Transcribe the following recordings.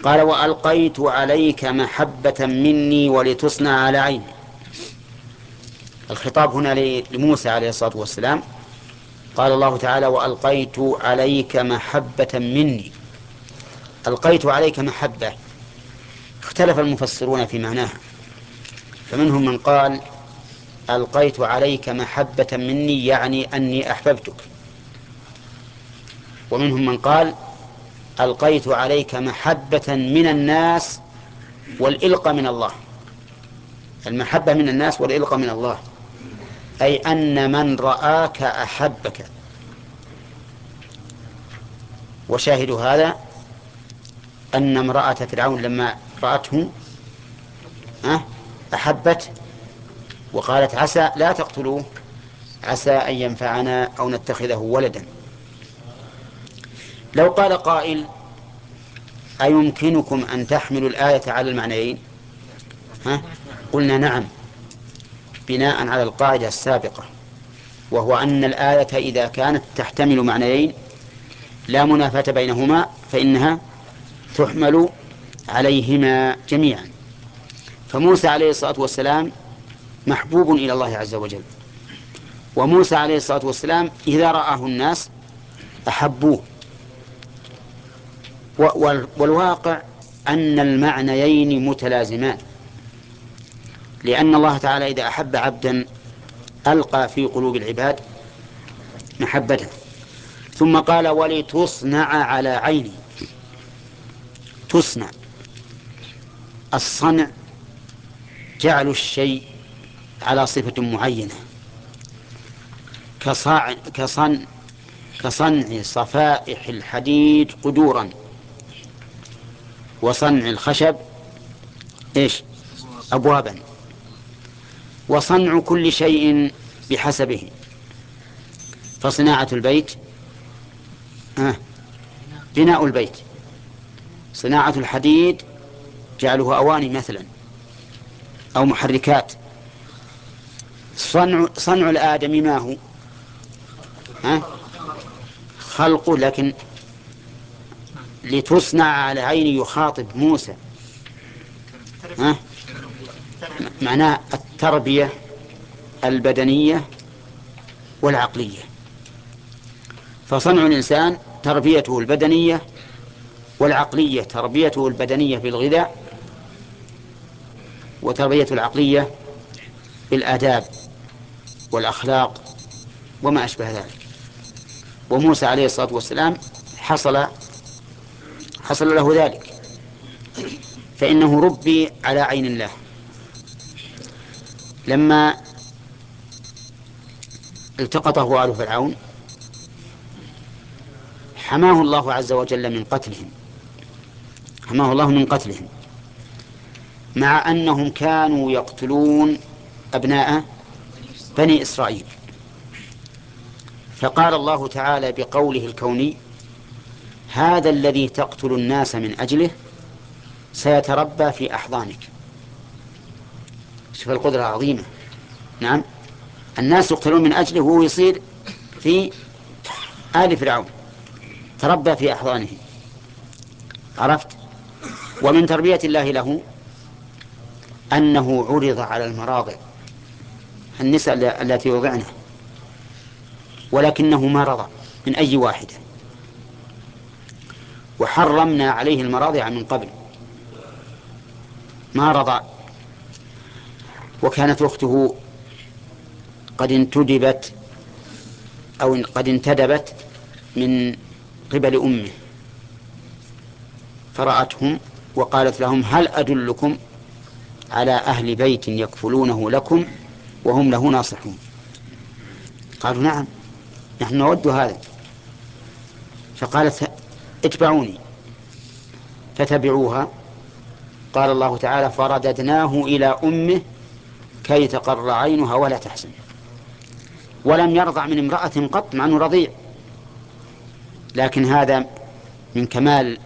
قال وألقيت عليك محبة مني ولتصنع على عيني. الخطاب هنا لموسى عليه الصلاة والسلام. قال الله تعالى وألقيت عليك محبة مني. ألقيت عليك محبة، اختلف المفسرون في معناها، فمنهم من قال ألقيت عليك محبة مني يعني أني أحببتك، ومنهم من قال ألقيت عليك محبة من الناس والإلقى من الله. المحبة من الناس والإلقى من الله، أي أن من رآك أحبك. وشاهد هذا أن امرأة فرعون لما رأته أحبت وقالت عسى لا تقتلوه عسى أن ينفعنا أو نتخذه ولدا. لو قال قائل أيمكنكم أن تحملوا الآية على المعنيين؟ قلنا نعم، بناء على القاعدة السابقة، وهو أن الآية إذا كانت تحتمل معنيين لا منافاة بينهما فإنها تحمل عليهما جميعا. فموسى عليه الصلاة والسلام محبوب إلى الله عز وجل، وموسى عليه الصلاة والسلام إذا رآه الناس أحبوه. والواقع أن المعنيين متلازمان، لأن الله تعالى إذا أحب عبدا ألقى في قلوب العباد محبته. ثم قال ولتصنع على عيني. تصنع، الصنع جعل الشيء على صفة معينة، كصنع صفائح الحديد قدورا، وصنع الخشب أبوابا، وصنع كل شيء بحسبه. فصناعة البيت بناء البيت، صناعة الحديد جعله أواني مثلا أو محركات. صنع الآدمي ما هو خلقه، لكن لتصنع على عين يخاطب موسى معناه التربية البدنية والعقلية. فصنع الإنسان تربيته البدنية والعقلية، تربيته البدنية بالغذاء، وتربية العقلية بالآداب والأخلاق وما أشبه ذلك. وموسى عليه الصلاة والسلام حصل له ذلك، فإنه ربي على عين الله. لما التقطه آل فرعون حماه الله عز وجل من قتلهم، حماه الله من قتلهم، مع أنهم كانوا يقتلون أبناء بني إسرائيل. فقال الله تعالى بقوله الكوني هذا الذي تقتل الناس من أجله سيتربى في أحضانك. شوف القدرة العظيمة. نعم، الناس يقتلون من أجله وهو يصير في آل فرعون، تربى في أحضانه. عرفت؟ ومن تربية الله له أنه عرض على المراضع، النساء التي يرضعنه، ولكنه ما رضى من أي واحدة، وحرمنا عليه المراضع من قبل ما رضى. وكانت أخته قد انتدبت أو قد انتدبت من قبل أمه، فرأتهم وقالت لهم هل أدلكم على أهل بيت يكفلونه لكم وهم له ناصحون؟ قالوا نعم نحن نود هذا. فقالت اتبعوني، فتبعوها. قال الله تعالى فرددناه إلى أمه كي تقر عينها ولا تحزن. ولم يرضع من امرأة قط مع أنه رضيع، لكن هذا من كمال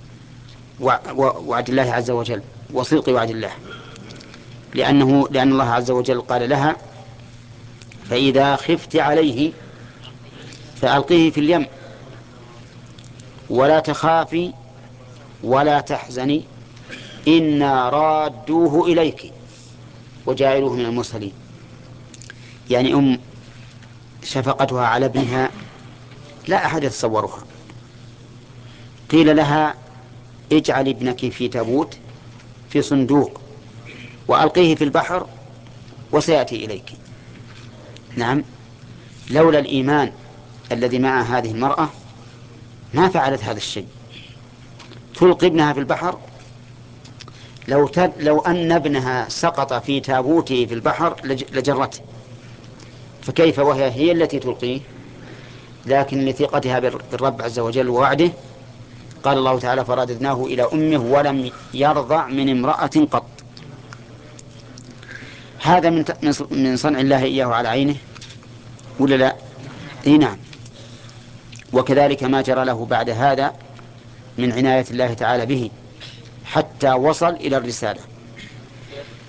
وعد الله عز وجل وصدق وعد الله، لأن الله عز وجل قال لها فإذا خفت عليه فألقيه في اليم ولا تخافي ولا تحزني إنا رادوه إليك وجاعلوه من المرسلين. يعني شفقتها على ابنها لا أحد يتصورها. قيل لها اجعل ابنك في تابوت في صندوق وألقيه في البحر وسيأتي إليك. نعم، لولا الإيمان الذي مع هذه المرأة ما فعلت هذا الشيء. تلقي ابنها في البحر، لو أن ابنها سقط في تابوته في البحر لجرته، فكيف وهي التي تلقيه؟ لكن لثقتها بالرب عز وجل ووعده قال الله تعالى فرددناه إلى أمه ولم يرضع من امرأة قط. هذا من صنع الله إياه على عينه ولا لا؟ إيه نعم. وكذلك ما جرى له بعد هذا من عناية الله تعالى به حتى وصل إلى الرسالة.